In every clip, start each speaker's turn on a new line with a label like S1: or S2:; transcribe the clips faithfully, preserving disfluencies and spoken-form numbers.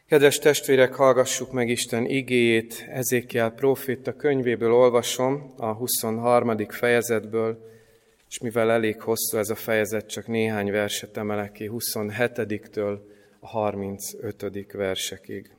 S1: Kedves testvérek, hallgassuk meg Isten igéjét, Ezékiel próféta könyvéből olvasom, a huszonharmadik fejezetből, és mivel elég hosszú ez a fejezet, csak néhány verset emelek ki, huszonhetediktől a harmincötödik versekig.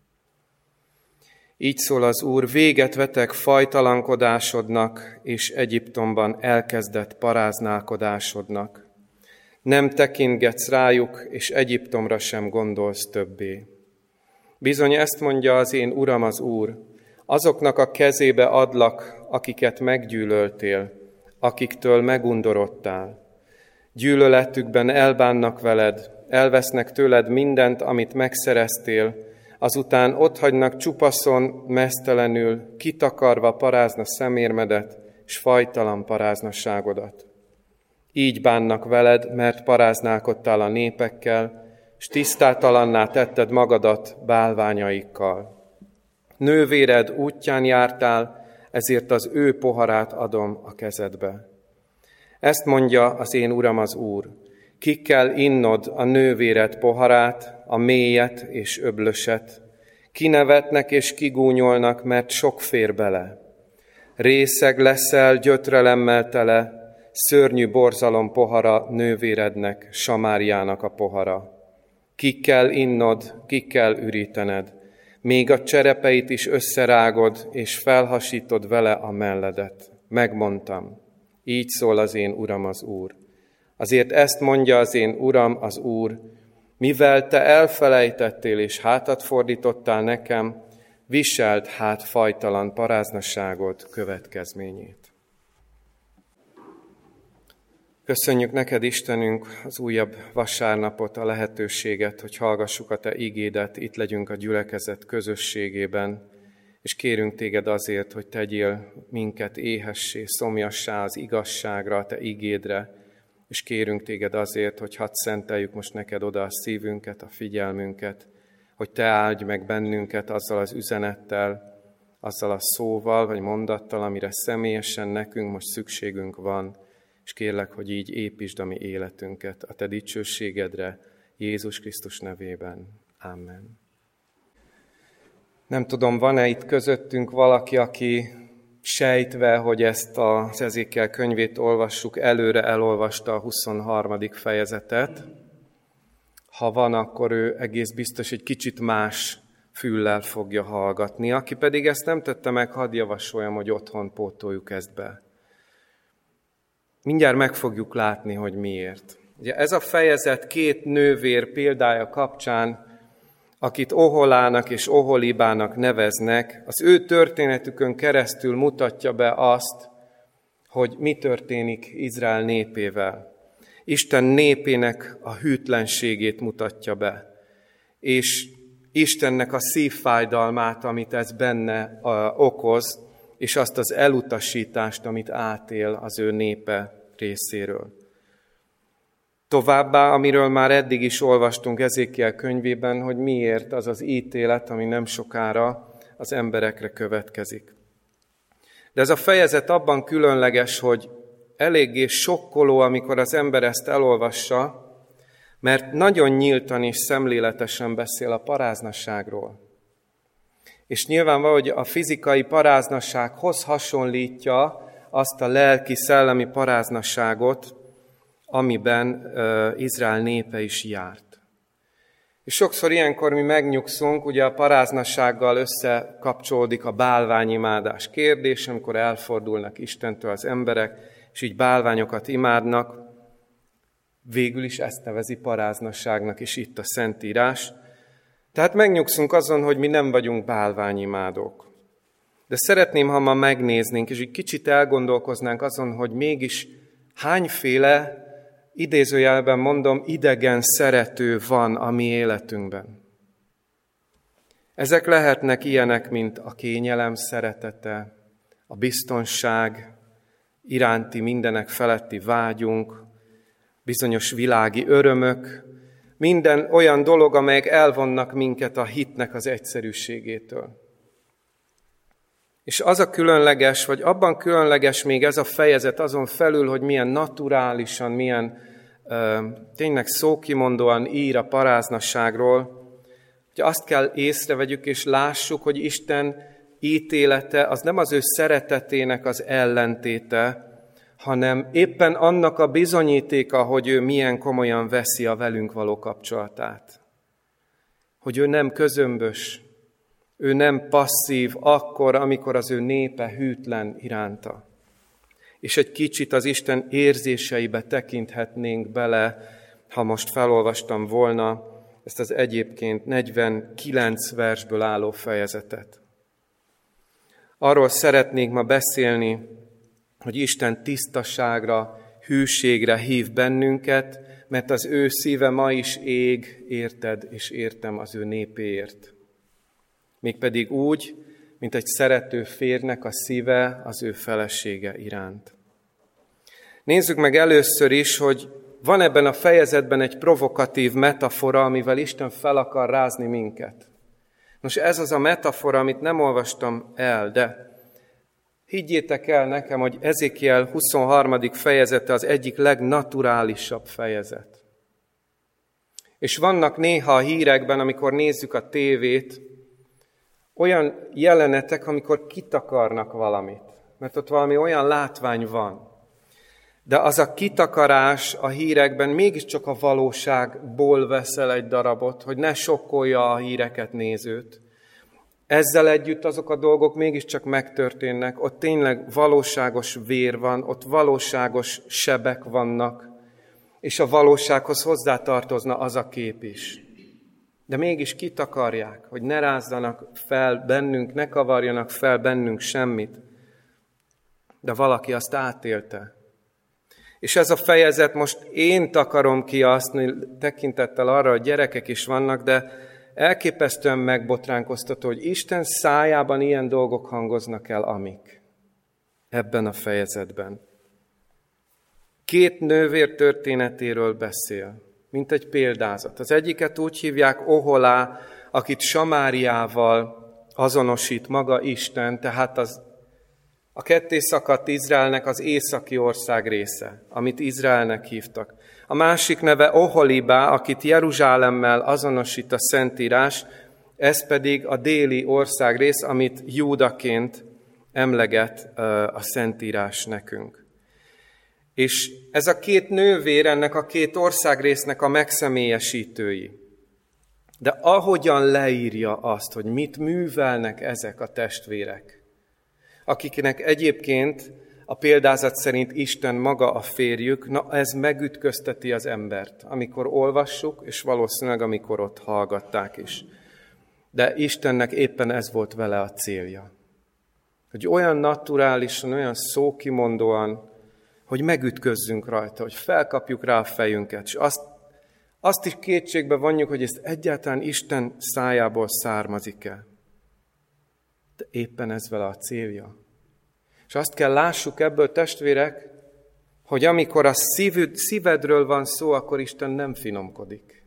S1: Így szól az Úr: véget vetek fajtalankodásodnak, és Egyiptomban elkezdett paráználkodásodnak. Nem tekintgetsz rájuk, és Egyiptomra sem gondolsz többé. Bizony ezt mondja az én Uram az Úr, azoknak a kezébe adlak, akiket meggyűlöltél, akiktől megundorodtál. Gyűlöletükben elbánnak veled, elvesznek tőled mindent, amit megszereztél, azután otthagynak csupaszon, meztelenül, kitakarva parázna szemérmedet, s fajtalan paráznaságodat. Így bánnak veled, mert paráználkodtál a népekkel, s tisztátalanná tetted magadat bálványaikkal. Nővéred útján jártál, ezért az ő poharát adom a kezedbe. Ezt mondja az én Uram az Úr: ki kell innod a nővéred poharát, a mélyet és öblöset, kinevetnek és kigúnyolnak, mert sok fér bele. Részeg leszel gyötrelemmel tele, szörnyű borzalom pohara nővérednek, Samáriának a pohara. Ki kell innod, ki kell ürítened, még a cserepeit is összerágod, és felhasítod vele a melledet. Megmondtam, így szól az én Uram az Úr. Azért ezt mondja az én Uram az Úr: mivel te elfelejtettél és hátat fordítottál nekem, viselt hát fajtalan paráznaságod következményét. Köszönjük neked, Istenünk, az újabb vasárnapot, a lehetőséget, hogy hallgassuk a te igédet, itt legyünk a gyülekezet közösségében, és kérünk téged azért, hogy tegyél minket éhessé, szomjassá az igazságra, a te igédre, és kérünk téged azért, hogy hadd szenteljük most neked oda a szívünket, a figyelmünket, hogy te áldj meg bennünket azzal az üzenettel, azzal a szóval vagy mondattal, amire személyesen nekünk most szükségünk van, és kérlek, hogy így építsd a mi életünket a te dicsőségedre, Jézus Krisztus nevében. Amen. Nem tudom, van-e itt közöttünk valaki, aki sejtve, hogy ezt az Ezékiel könyvét olvassuk, előre elolvasta a huszonharmadik fejezetet. Ha van, akkor ő egész biztos egy kicsit más füllel fogja hallgatni. Aki pedig ezt nem tette meg, hadd javasoljam, hogy otthon pótoljuk ezt be. Mindjárt meg fogjuk látni, hogy miért. Ugye ez a fejezet két nővér példája kapcsán, akit Oholának és Oholibának neveznek, az ő történetükön keresztül mutatja be azt, hogy mi történik Izrael népével. Isten népének a hűtlenségét mutatja be, és Istennek a szívfájdalmát, amit ez benne okoz, és azt az elutasítást, amit átél az ő népe részéről. Továbbá, amiről már eddig is olvastunk Ezékiel könyvében, hogy miért az az ítélet, ami nem sokára az emberekre következik. De ez a fejezet abban különleges, hogy eléggé sokkoló, amikor az ember ezt elolvassa, mert nagyon nyíltan és szemléletesen beszél a paráznaságról. És nyilvánvaló, hogy a fizikai paráznasághoz hasonlítja azt a lelki-szellemi paráznaságot, amiben uh, Izrael népe is járt. És sokszor ilyenkor mi megnyugszunk, ugye a paráznasággal összekapcsolódik a bálványimádás kérdés, amikor elfordulnak Istentől az emberek, és így bálványokat imádnak. Végül is ezt nevezi paráznaságnak is itt a Szentírás. Tehát megnyugszunk azon, hogy mi nem vagyunk bálványimádók. De szeretném, ha ma megnéznénk, és egy kicsit elgondolkoznánk azon, hogy mégis hányféle, idézőjelben mondom, idegen szerető van a mi életünkben. Ezek lehetnek ilyenek, mint a kényelem szeretete, a biztonság iránti mindenek feletti vágyunk, bizonyos világi örömök, minden olyan dolog, amelyek elvonnak minket a hitnek az egyszerűségétől. És az a különleges, vagy abban különleges még ez a fejezet azon felül, hogy milyen naturálisan, milyen uh, tényleg szókimondóan ír a paráznasságról, hogy azt kell észrevegyük és lássuk, hogy Isten ítélete az nem az ő szeretetének az ellentéte, hanem éppen annak a bizonyítéka, hogy ő milyen komolyan veszi a velünk való kapcsolatát. Hogy ő nem közömbös, ő nem passzív akkor, amikor az ő népe hűtlen iránta. És egy kicsit az Isten érzéseibe tekinthetnénk bele, ha most felolvastam volna ezt az egyébként negyvenkilenc versből álló fejezetet. Arról szeretnék ma beszélni, hogy Isten tisztaságra, hűségre hív bennünket, mert az ő szíve ma is ég, érted és értem az ő népéért. Mégpedig úgy, mint egy szerető férjnek a szíve az ő felesége iránt. Nézzük meg először is, hogy van ebben a fejezetben egy provokatív metafora, amivel Isten fel akar rázni minket. Nos, ez az a metafora, amit nem olvastam el, de higgyétek el nekem, hogy Ezékiel huszonharmadik fejezete az egyik legnaturálisabb fejezet. És vannak néha a hírekben, amikor nézzük a tévét, olyan jelenetek, amikor kitakarnak valamit, mert ott valami olyan látvány van. De az a kitakarás a hírekben mégiscsak a valóságból veszel egy darabot, hogy ne sokkolja a híreket nézőt. Ezzel együtt azok a dolgok mégiscsak megtörténnek, ott tényleg valóságos vér van, ott valóságos sebek vannak, és a valósághoz hozzátartozna az a kép is. De mégis kitakarják, hogy ne rázzanak fel bennünk, ne kavarjanak fel bennünk semmit. De valaki azt átélte. És ez a fejezet most én takarom ki azt, tekintettel arra, hogy gyerekek is vannak, de elképesztően megbotránkoztató, hogy Isten szájában ilyen dolgok hangoznak el, amik ebben a fejezetben. Két nővér történetéről beszél, mint egy példázat. Az egyiket úgy hívják Oholá, akit Samáriával azonosít maga Isten, tehát az a ketté szakadt Izraelnek az északi ország része, amit Izraelnek hívtak. A másik neve Oholibá, akit Jeruzsálemmel azonosít a Szentírás, ez pedig a déli ország rész, amit Júdaként emleget a Szentírás nekünk. És ez a két nővér ennek a két országrésznek a megszemélyesítői. De ahogyan leírja azt, hogy mit művelnek ezek a testvérek, akiknek egyébként a példázat szerint Isten maga a férjük, na ez megütközteti az embert, amikor olvassuk, és valószínűleg amikor ott hallgatták is. De Istennek éppen ez volt vele a célja. Hogy olyan naturálisan, olyan szókimondóan, hogy megütközzünk rajta, hogy felkapjuk rá a fejünket, és azt, azt is kétségbe vonjuk, hogy ezt egyáltalán Isten szájából származik-e. De éppen ez vele a célja. És azt kell lássuk ebből, testvérek, hogy amikor a szívüd, szívedről van szó, akkor Isten nem finomkodik.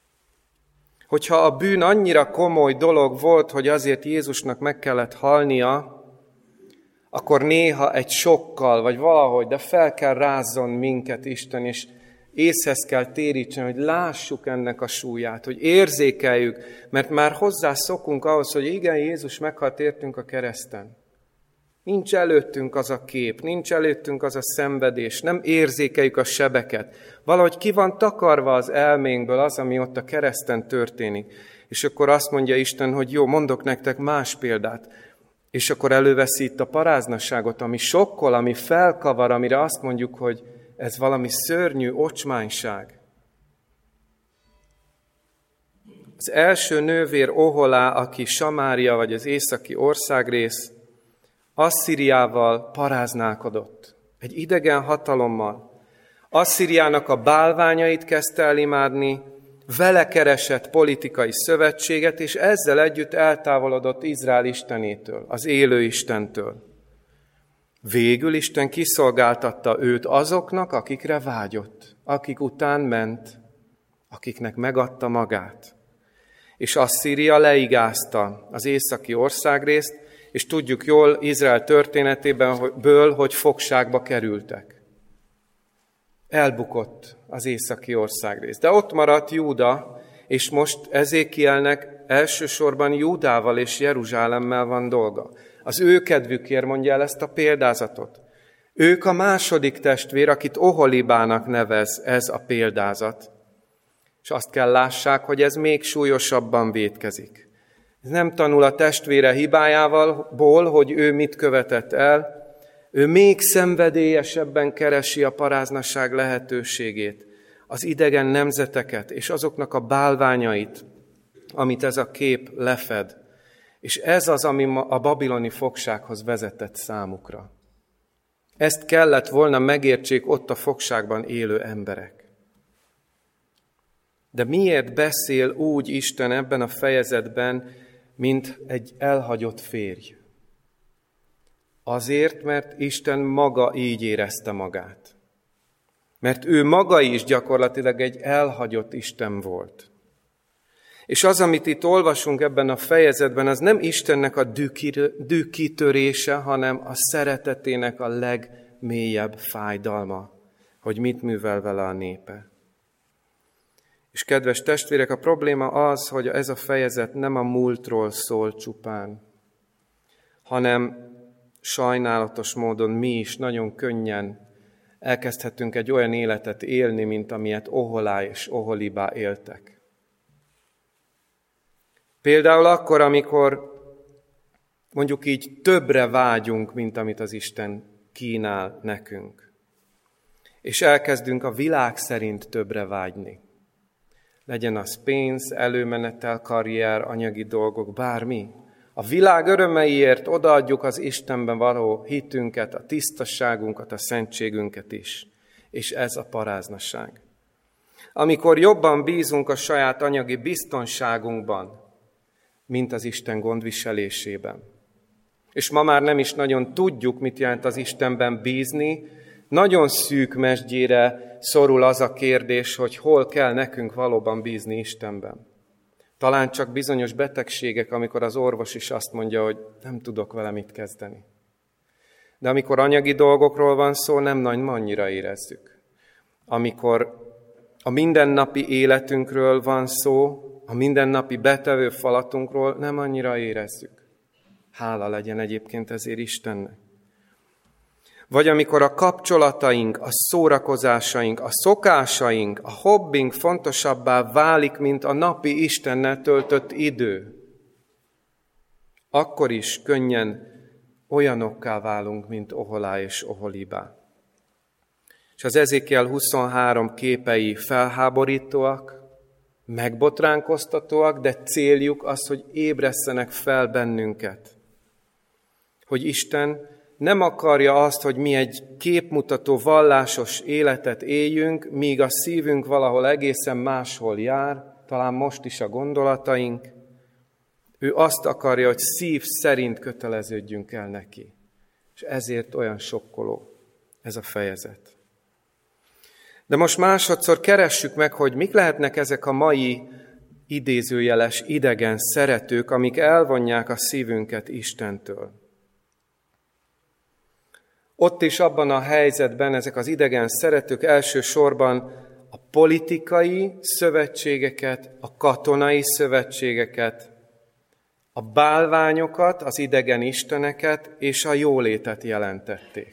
S1: Hogyha a bűn annyira komoly dolog volt, hogy azért Jézusnak meg kellett halnia, akkor néha egy sokkal, vagy valahogy, de fel kell rázzon minket Isten, és észhez kell térítsen, hogy lássuk ennek a súlyát, hogy érzékeljük, mert már hozzászokunk ahhoz, hogy igen, Jézus meghalt értünk a kereszten. Nincs előttünk az a kép, nincs előttünk az a szenvedés, nem érzékeljük a sebeket. Valahogy ki van takarva az elménkből az, ami ott a kereszten történik. És akkor azt mondja Isten, hogy jó, mondok nektek más példát. És akkor előveszi itt a paráznasságot, ami sokkol, ami felkavar, amire azt mondjuk, hogy ez valami szörnyű ocsmányság. Az első nővér Oholá, aki Samária, vagy az északi országrész, Asszíriával paráználkodott, egy idegen hatalommal. Asszíriának a bálványait kezdte el imádni, vele keresett politikai szövetséget, és ezzel együtt eltávolodott Izrael istenétől, az élő Istentől. Végül Isten kiszolgáltatta őt azoknak, akikre vágyott, akik után ment, akiknek megadta magát. És Asszíria leigázta az északi országrészt, és tudjuk jól Izrael történetéből, hogy fogságba kerültek. Elbukott az északi országrész. De ott maradt Júda, és most Ezékielnek elsősorban Júdával és Jeruzsálemmel van dolga. Az ő kedvükért mondja el ezt a példázatot. Ők a második testvér, akit Oholibának nevez ez a példázat. És azt kell lássák, hogy ez még súlyosabban vétkezik. Ez nem tanul a testvére hibájával, hogy ő mit követett el, ő még szenvedélyesebben keresi a paráznasság lehetőségét, az idegen nemzeteket és azoknak a bálványait, amit ez a kép lefed. És ez az, ami a babiloni fogsághoz vezetett számukra. Ezt kellett volna megértsék ott a fogságban élő emberek. De miért beszél úgy Isten ebben a fejezetben, mint egy elhagyott férj? Azért, mert Isten maga így érezte magát. Mert ő maga is gyakorlatilag egy elhagyott Isten volt. És az, amit itt olvasunk ebben a fejezetben, az nem Istennek a dűkitörése, hanem a szeretetének a legmélyebb fájdalma, hogy mit művel vele a népe. És kedves testvérek, a probléma az, hogy ez a fejezet nem a múltról szól csupán, hanem sajnálatos módon mi is nagyon könnyen elkezdhetünk egy olyan életet élni, mint amilyet Oholá és Oholibá éltek. Például akkor, amikor mondjuk így többre vágyunk, mint amit az Isten kínál nekünk. És elkezdünk a világ szerint többre vágyni. Legyen az pénz, előmenetel, karrier, anyagi dolgok, bármi. A világ örömeiért odaadjuk az Istenben való hitünket, a tisztasságunkat, a szentségünket is. És ez a paráznaság. Amikor jobban bízunk a saját anyagi biztonságunkban, mint az Isten gondviselésében. És ma már nem is nagyon tudjuk, mit jelent az Istenben bízni. Nagyon szűk mesdjére szorul az a kérdés, hogy hol kell nekünk valóban bízni Istenben. Talán csak bizonyos betegségek, amikor az orvos is azt mondja, hogy nem tudok vele mit kezdeni. De amikor anyagi dolgokról van szó, nem nagyon annyira érezzük. Amikor a mindennapi életünkről van szó, a mindennapi betevő falatunkról, nem annyira érezzük. Hála legyen egyébként ezért Istennek. Vagy amikor a kapcsolataink, a szórakozásaink, a szokásaink, a hobbink fontosabbá válik, mint a napi Istennel töltött idő, akkor is könnyen olyanokká válunk, mint Oholá és Oholibá. És az Ezékiel huszonhárom képei felháborítóak, megbotránkoztatóak, de céljuk az, hogy ébresszenek fel bennünket. Hogy Isten nem akarja azt, hogy mi egy képmutató vallásos életet éljünk, míg a szívünk valahol egészen máshol jár, talán most is a gondolataink. Ő azt akarja, hogy szív szerint köteleződjünk el neki. És ezért olyan sokkoló ez a fejezet. De most másodszor keressük meg, hogy mik lehetnek ezek a mai idézőjeles idegen szeretők, amik elvonják a szívünket Istentől. Ott is abban a helyzetben ezek az idegen szeretők elsősorban a politikai szövetségeket, a katonai szövetségeket, a bálványokat, az idegen isteneket és a jólétet jelentették.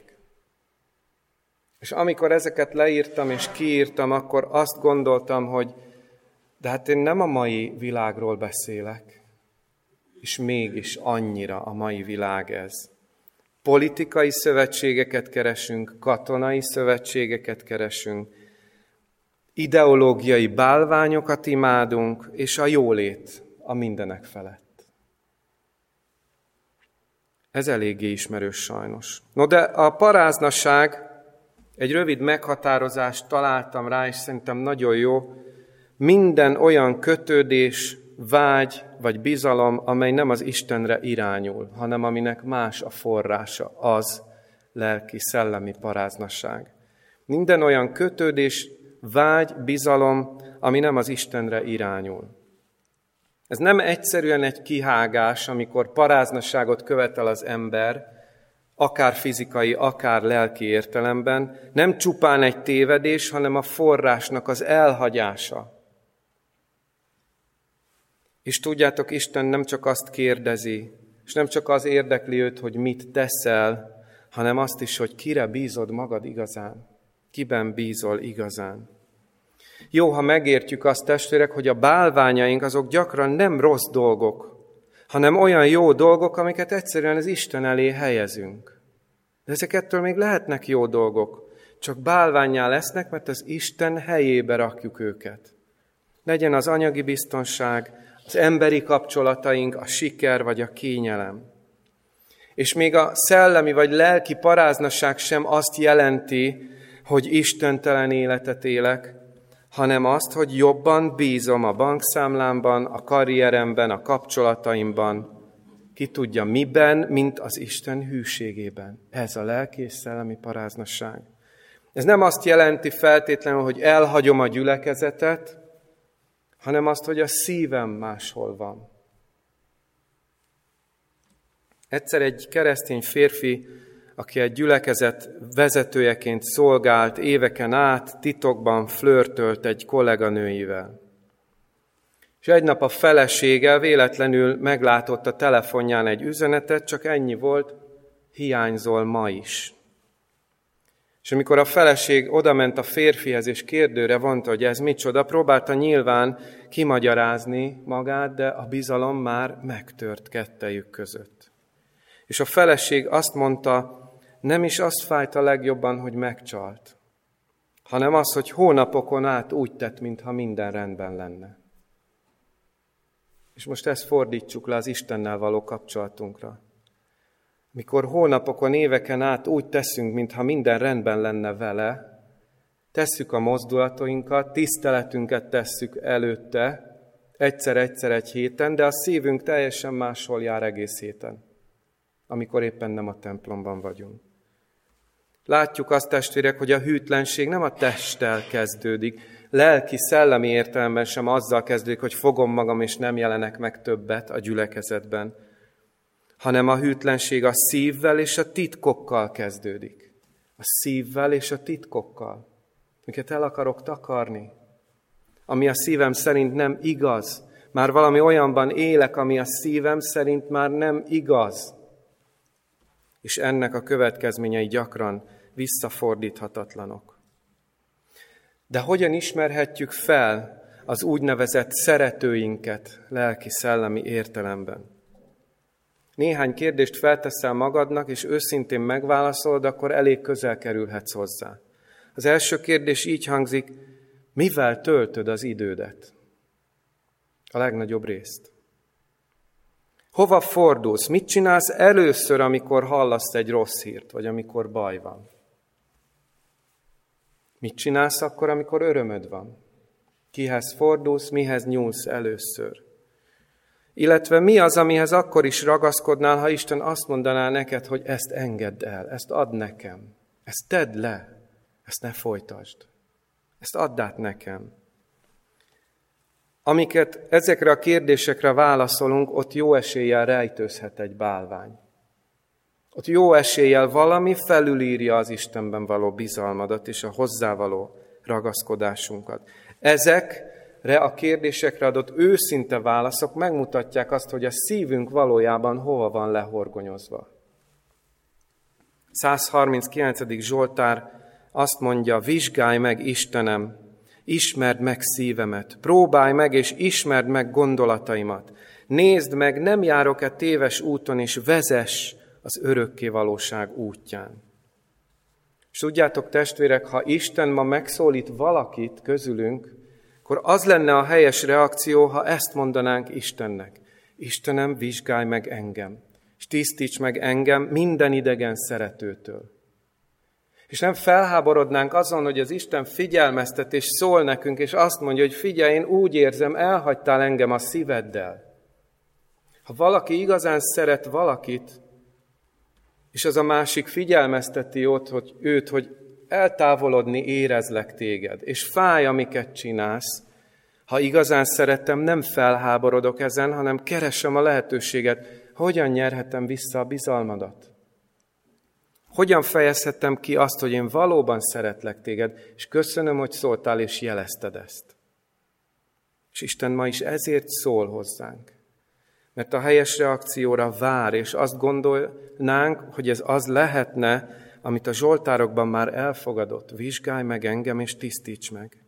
S1: És amikor ezeket leírtam és kiírtam, akkor azt gondoltam, hogy de hát én nem a mai világról beszélek, és mégis annyira a mai világ ez. Politikai szövetségeket keresünk, katonai szövetségeket keresünk, ideológiai bálványokat imádunk, és a jólét a mindenek felett. Ez eléggé ismerős sajnos. No de a paráznaság, egy rövid meghatározást találtam rá, és szerintem nagyon jó, minden olyan kötődés, vágy vagy bizalom, amely nem az Istenre irányul, hanem aminek más a forrása, az lelki, szellemi paráznaság. Minden olyan kötődés, vágy, bizalom, ami nem az Istenre irányul. Ez nem egyszerűen egy kihágás, amikor paráznaságot követel az ember, akár fizikai, akár lelki értelemben, nem csupán egy tévedés, hanem a forrásnak az elhagyása. És tudjátok, Isten nem csak azt kérdezi, és nem csak az érdekli őt, hogy mit teszel, hanem azt is, hogy kire bízod magad igazán. Kiben bízol igazán. Jó, ha megértjük azt, testvérek, hogy a bálványaink azok gyakran nem rossz dolgok, hanem olyan jó dolgok, amiket egyszerűen az Isten elé helyezünk. De ezek ettől még lehetnek jó dolgok, csak bálvánnyá lesznek, mert az Isten helyébe rakjuk őket. Legyen az anyagi biztonság, az emberi kapcsolataink, a siker vagy a kényelem. És még a szellemi vagy lelki paráznaság sem azt jelenti, hogy istentelen életet élek, hanem azt, hogy jobban bízom a bankszámlámban, a karrieremben, a kapcsolataimban, ki tudja miben, mint az Isten hűségében. Ez a lelki és szellemi paráznaság. Ez nem azt jelenti feltétlenül, hogy elhagyom a gyülekezetet, hanem azt, hogy a szívem máshol van. Egyszer egy keresztény férfi, aki egy gyülekezet vezetőjeként szolgált, éveken át titokban flörtölt egy kolléganőivel. És egy nap a felesége véletlenül meglátott a telefonján egy üzenetet, csak ennyi volt, hiányzol ma is. És amikor a feleség odament a férfihez és kérdőre vonta, hogy ez micsoda, próbálta nyilván kimagyarázni magát, de a bizalom már megtört kettejük között. És a feleség azt mondta, nem is az fájt a legjobban, hogy megcsalt, hanem az, hogy hónapokon át úgy tett, mintha minden rendben lenne. És most ezt fordítsuk le az Istennel való kapcsolatunkra. Mikor hónapokon, éveken át úgy teszünk, mintha minden rendben lenne vele, tesszük a mozdulatainkat, tiszteletünket tesszük előtte, egyszer-egyszer egy héten, de a szívünk teljesen máshol jár egész héten, amikor éppen nem a templomban vagyunk. Látjuk azt, testvérek, hogy a hűtlenség nem a testtel kezdődik, lelki, szellemi értelemben sem azzal kezdődik, hogy fogom magam és nem jelenek meg többet a gyülekezetben, hanem a hűtlenség a szívvel és a titkokkal kezdődik. A szívvel és a titkokkal, miket el akarok takarni, ami a szívem szerint nem igaz. Már valami olyanban élek, ami a szívem szerint már nem igaz. És ennek a következményei gyakran visszafordíthatatlanok. De hogyan ismerhetjük fel az úgynevezett szeretőinket lelki-szellemi értelemben? Néhány kérdést felteszel magadnak, és őszintén megválaszolod, akkor elég közel kerülhetsz hozzá. Az első kérdés így hangzik, mivel töltöd az idődet? A legnagyobb részt. Hova fordulsz? Mit csinálsz először, amikor hallasz egy rossz hírt, vagy amikor baj van? Mit csinálsz akkor, amikor örömöd van? Kihez fordulsz, mihez nyúlsz először? Illetve mi az, amihez akkor is ragaszkodnál, ha Isten azt mondaná neked, hogy ezt engedd el, ezt add nekem, ezt tedd le, ezt ne folytasd, ezt add át nekem. Amiket ezekre a kérdésekre válaszolunk, ott jó eséllyel rejtőzhet egy bálvány. Ott jó eséllyel valami felülírja az Istenben való bizalmadat és a hozzávaló ragaszkodásunkat. Ezekre a kérdésekre adott őszinte válaszok megmutatják azt, hogy a szívünk valójában hova van lehorgonyozva. száz harminckilencedik Zsoltár azt mondja, vizsgálj meg, Istenem, ismerd meg szívemet, próbálj meg és ismerd meg gondolataimat. Nézd meg, nem járok-e téves úton, és vezess az örökké valóság útján. És tudjátok, testvérek, ha Isten ma megszólít valakit közülünk, akkor az lenne a helyes reakció, ha ezt mondanánk Istennek. Istenem, vizsgálj meg engem, és tisztíts meg engem minden idegen szeretőtől. És nem felháborodnánk azon, hogy az Isten figyelmeztet és szól nekünk, és azt mondja, hogy figyelj, én úgy érzem, elhagytál engem a szíveddel. Ha valaki igazán szeret valakit, és az a másik figyelmezteti ott, hogy őt, hogy eltávolodni érezlek téged, és fáj, amiket csinálsz, ha igazán szeretem, nem felháborodok ezen, hanem keresem a lehetőséget, hogyan nyerhetem vissza a bizalmadat. Hogyan fejezhetem ki azt, hogy én valóban szeretlek téged, és köszönöm, hogy szóltál és jelezted ezt. És Isten ma is ezért szól hozzánk. Mert a helyes reakcióra vár, és azt gondolnánk, hogy ez az lehetne, amit a zsoltárokban már elfogadott. Vizsgálj meg engem, és tisztíts meg.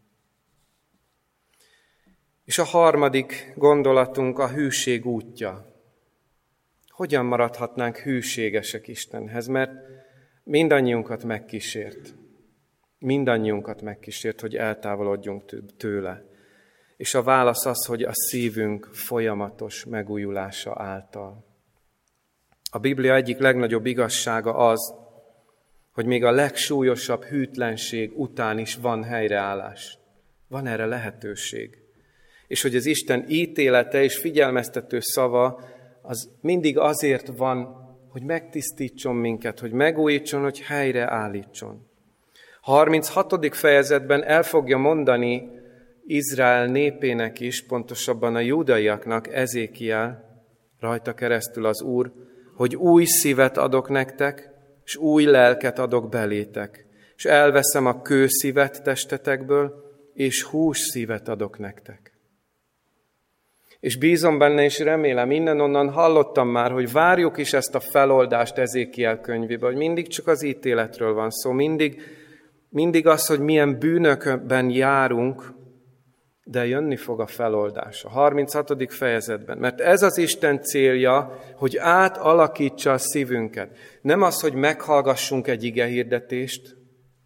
S1: És a harmadik gondolatunk a hűség útja. Hogyan maradhatnánk hűségesek Istenhez? Mert mindannyiunkat megkísért. Mindannyiunkat megkísért, hogy eltávolodjunk tőle. És a válasz az, hogy a szívünk folyamatos megújulása által. A Biblia egyik legnagyobb igazsága az, hogy még a legsúlyosabb hűtlenség után is van helyreállás. Van erre lehetőség. És hogy az Isten ítélete és figyelmeztető szava, az mindig azért van, hogy megtisztítson minket, hogy megújítson, hogy helyreállítson. A harminchatodik fejezetben el fogja mondani Izrael népének is, pontosabban a júdaiaknak, Ezékiel, rajta keresztül az Úr, hogy új szívet adok nektek, és új lelket adok belétek, és elveszem a kőszívet testetekből, és hús szívet adok nektek. És bízom benne, és remélem, innen-onnan hallottam már, hogy várjuk is ezt a feloldást Ezékiel könyvébe, hogy mindig csak az ítéletről van szó, mindig, mindig az, hogy milyen bűnökben járunk, de jönni fog a feloldás a harminchatodik fejezetben. Mert ez az Isten célja, hogy átalakítsa a szívünket. Nem az, hogy meghallgassunk egy igehirdetést,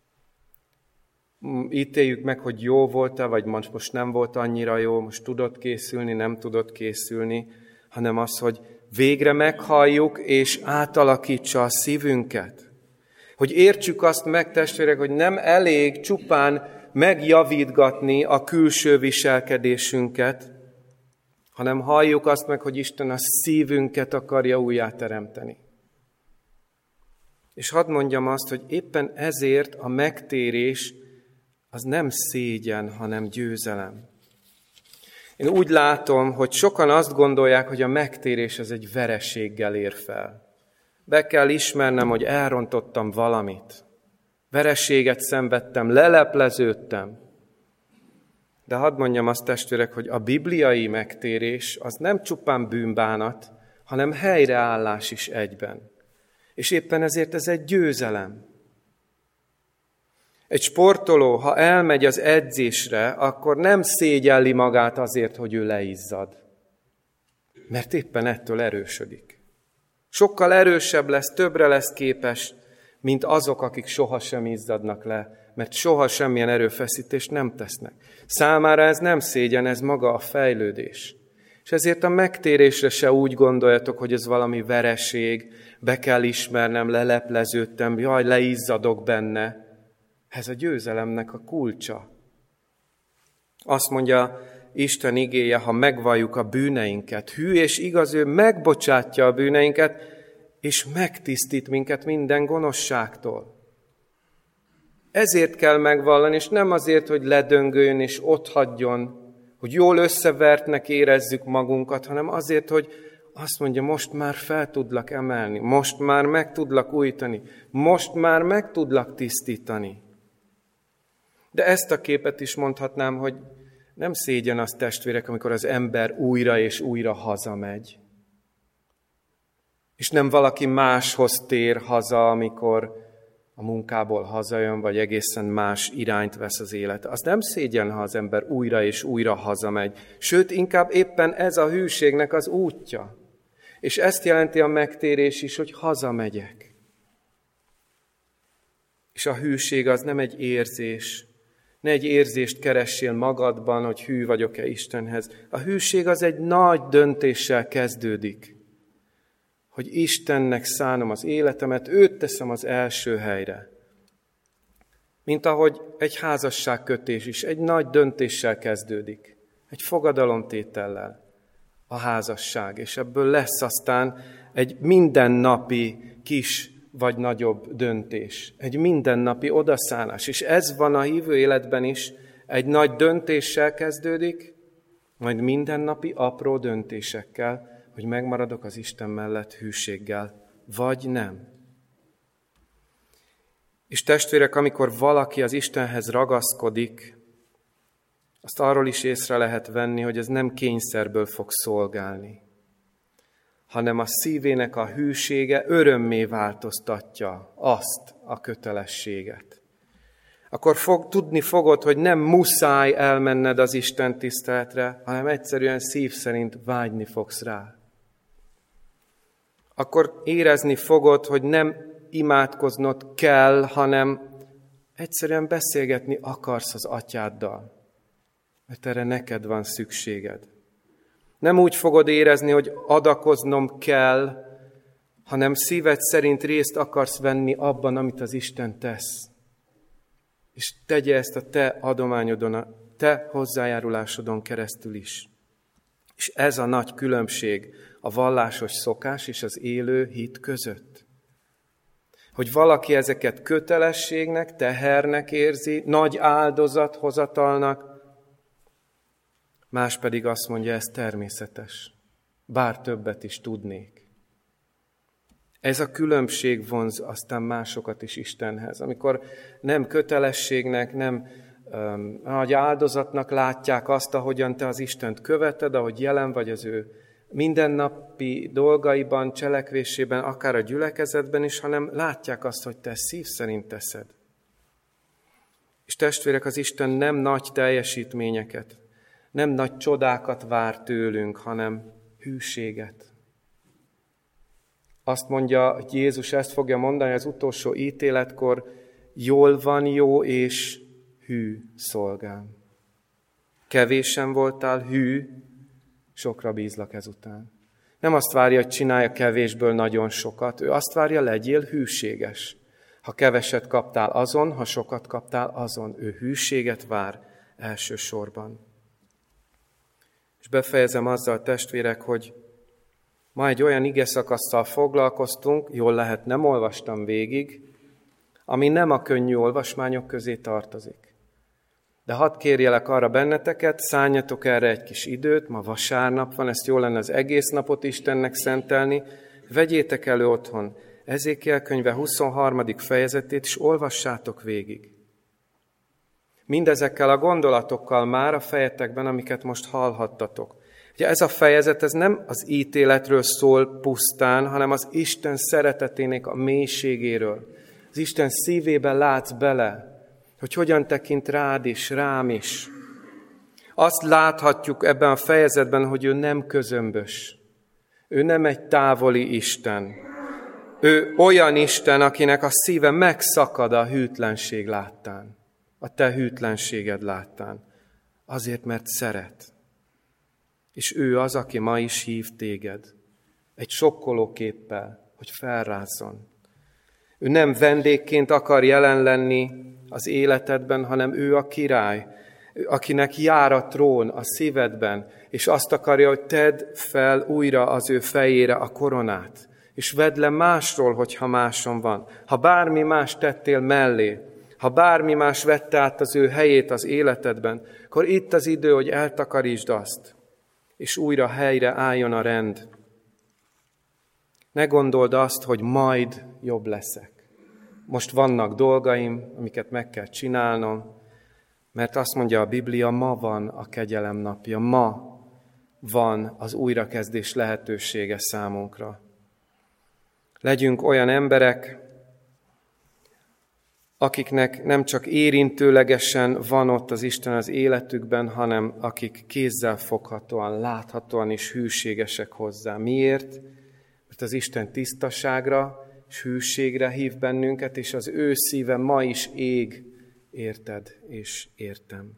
S1: ítéljük meg, hogy jó volt-e, vagy most nem volt annyira jó, most tudott készülni, nem tudott készülni, hanem az, hogy végre meghalljuk, és átalakítsa a szívünket. Hogy értsük azt meg, testvérek, hogy nem elég csupán megjavítgatni a külső viselkedésünket, hanem halljuk azt meg, hogy Isten a szívünket akarja újjáteremteni. És hadd mondjam azt, hogy éppen ezért a megtérés az nem szégyen, hanem győzelem. Én úgy látom, hogy sokan azt gondolják, hogy a megtérés az egy vereséggel ér fel. Be kell ismernem, hogy elrontottam valamit. Vereséget szenvedtem, lelepleződtem. De hadd mondjam azt, testvérek, hogy a bibliai megtérés az nem csupán bűnbánat, hanem helyreállás is egyben. És éppen ezért ez egy győzelem. Egy sportoló, ha elmegy az edzésre, akkor nem szégyelli magát azért, hogy ő leizzad. Mert éppen ettől erősödik. Sokkal erősebb lesz, többre lesz képes, mint azok, akik sohasem izzadnak le, mert soha semmilyen erőfeszítést nem tesznek. Számára ez nem szégyen, ez maga a fejlődés. És ezért a megtérésre se úgy gondoljatok, hogy ez valami vereség, be kell ismernem, lelepleződtem, jaj, leizzadok benne. Ez a győzelemnek a kulcsa. Azt mondja Isten igéje, ha megvalljuk a bűneinket, hű és igaz, ő megbocsátja a bűneinket, és megtisztít minket minden gonoszságtól. Ezért kell megvallani, és nem azért, hogy ledöngöljön és otthagyjon, hogy jól összevertnek érezzük magunkat, hanem azért, hogy azt mondja, most már fel tudlak emelni, most már meg tudlak újítani, most már meg tudlak tisztítani. De ezt a képet is mondhatnám, hogy nem szégyen az, testvérek, amikor az ember újra és újra hazamegy. És nem valaki máshoz tér haza, amikor a munkából hazajön, vagy egészen más irányt vesz az élet. Az nem szégyen, ha az ember újra és újra hazamegy. Sőt, inkább éppen ez a hűségnek az útja. És ezt jelenti a megtérés is, hogy hazamegyek. És a hűség az nem egy érzés. Ne egy érzést keressél magadban, hogy hű vagyok-e Istenhez. A hűség az egy nagy döntéssel kezdődik. Hogy Istennek szánom az életemet, őt teszem az első helyre. Mint ahogy egy házasságkötés is egy nagy döntéssel kezdődik. Egy fogadalomtétellel a házasság, és ebből lesz aztán egy mindennapi kis vagy nagyobb döntés. Egy mindennapi odaszánás. És ez van a hívő életben is. Egy nagy döntéssel kezdődik, majd mindennapi apró döntésekkel, hogy megmaradok az Isten mellett hűséggel, vagy nem. És testvérek, amikor valaki az Istenhez ragaszkodik, azt arról is észre lehet venni, hogy ez nem kényszerből fog szolgálni, hanem a szívének a hűsége örömmé változtatja azt a kötelességet. Akkor fog, tudni fogod, hogy nem muszáj elmenned az Isten tiszteletre, hanem egyszerűen szív szerint vágyni fogsz rá. Akkor érezni fogod, hogy nem imádkoznod kell, hanem egyszerűen beszélgetni akarsz az atyáddal, mert erre neked van szükséged. Nem úgy fogod érezni, hogy adakoznom kell, hanem szíved szerint részt akarsz venni abban, amit az Isten tesz. És tegye ezt a te adományodon, a te hozzájárulásodon keresztül is. És ez a nagy különbség a vallásos szokás és az élő hit között. Hogy valaki ezeket kötelességnek, tehernek érzi, nagy áldozathozatalnak, más pedig azt mondja, ez természetes, bár többet is tudnék. Ez a különbség vonz aztán másokat is Istenhez. Amikor nem kötelességnek, nem um, nagy áldozatnak látják azt, ahogyan te az Istent követed, ahogy jelen vagy az ő mindennapi dolgaiban, cselekvésében, akár a gyülekezetben is, hanem látják azt, hogy te szív szerint teszed. És testvérek, az Isten nem nagy teljesítményeket, nem nagy csodákat vár tőlünk, hanem hűséget. Azt mondja, hogy Jézus ezt fogja mondani az utolsó ítéletkor, jól van jó és hű szolgám. Kevésen voltál, hű, sokra bízlak ezután. Nem azt várja, hogy csinálja kevésből nagyon sokat, ő azt várja, legyél hűséges. Ha keveset kaptál azon, ha sokat kaptál azon, ő hűséget vár elsősorban. És befejezem azzal, testvérek, hogy ma egy olyan igeszakasszal foglalkoztunk, jól lehet, nem olvastam végig, ami nem a könnyű olvasmányok közé tartozik. De hadd kérjelek arra benneteket, szálljatok erre egy kis időt, ma vasárnap van, ezt jól lenne az egész napot Istennek szentelni, vegyétek elő otthon Ezékiel könyve huszonharmadik fejezetét, és olvassátok végig. Mindezekkel a gondolatokkal már a fejetekben, amiket most hallhattatok. Ugye ez a fejezet, ez nem az ítéletről szól pusztán, hanem az Isten szeretetének a mélységéről. Az Isten szívében látsz bele, hogy hogyan tekint rád is, rám is. Azt láthatjuk ebben a fejezetben, hogy ő nem közömbös. Ő nem egy távoli Isten. Ő olyan Isten, akinek a szíve megszakad a hűtlenség láttán. A te hűtlenséged láttán. Azért, mert szeret. És ő az, aki ma is hív téged. Egy sokkolóképpel, hogy felrázzon. Ő nem vendégként akar jelen lenni az életedben, hanem ő a király, akinek jár a trón a szívedben, és azt akarja, hogy tedd fel újra az ő fejére a koronát, és vedd le másról, hogyha máson van. Ha bármi más tettél mellé, ha bármi más vette át az ő helyét az életedben, akkor itt az idő, hogy eltakarítsd azt, és újra helyre álljon a rend. Ne gondold azt, hogy majd jobb leszek. Most vannak dolgaim, amiket meg kell csinálnom, mert azt mondja a Biblia, ma van a kegyelem napja, ma van az újrakezdés lehetősége számunkra. Legyünk olyan emberek, akiknek nem csak érintőlegesen van ott az Isten az életükben, hanem akik kézzel foghatóan, láthatóan is hűségesek hozzá. Miért? Mert az Isten tisztaságra és hűségre hív bennünket, és az ő szíve ma is ég, érted és értem.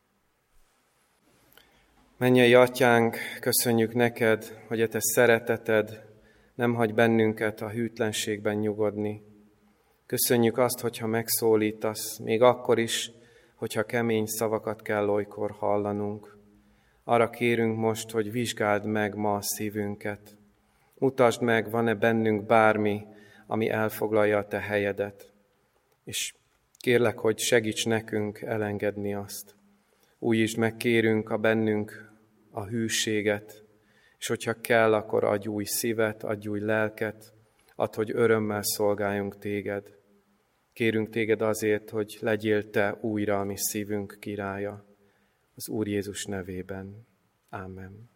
S1: Mennyei Atyánk, köszönjük neked, hogy a te szereteted nem hagy bennünket a hűtlenségben nyugodni. Köszönjük azt, hogyha megszólítasz, még akkor is, hogyha kemény szavakat kell olykor hallanunk. Arra kérünk most, hogy vizsgáld meg ma a szívünket. Mutasd meg, van-e bennünk bármi, ami elfoglalja a te helyedet. És kérlek, hogy segíts nekünk elengedni azt. Újítsd meg, kérünk a bennünk a hűséget, és hogyha kell, akkor adj új szívet, adj új lelket, add, hogy örömmel szolgáljunk téged. Kérünk téged azért, hogy legyél te újra a mi szívünk királya. az Úr Jézus nevében. Ámen.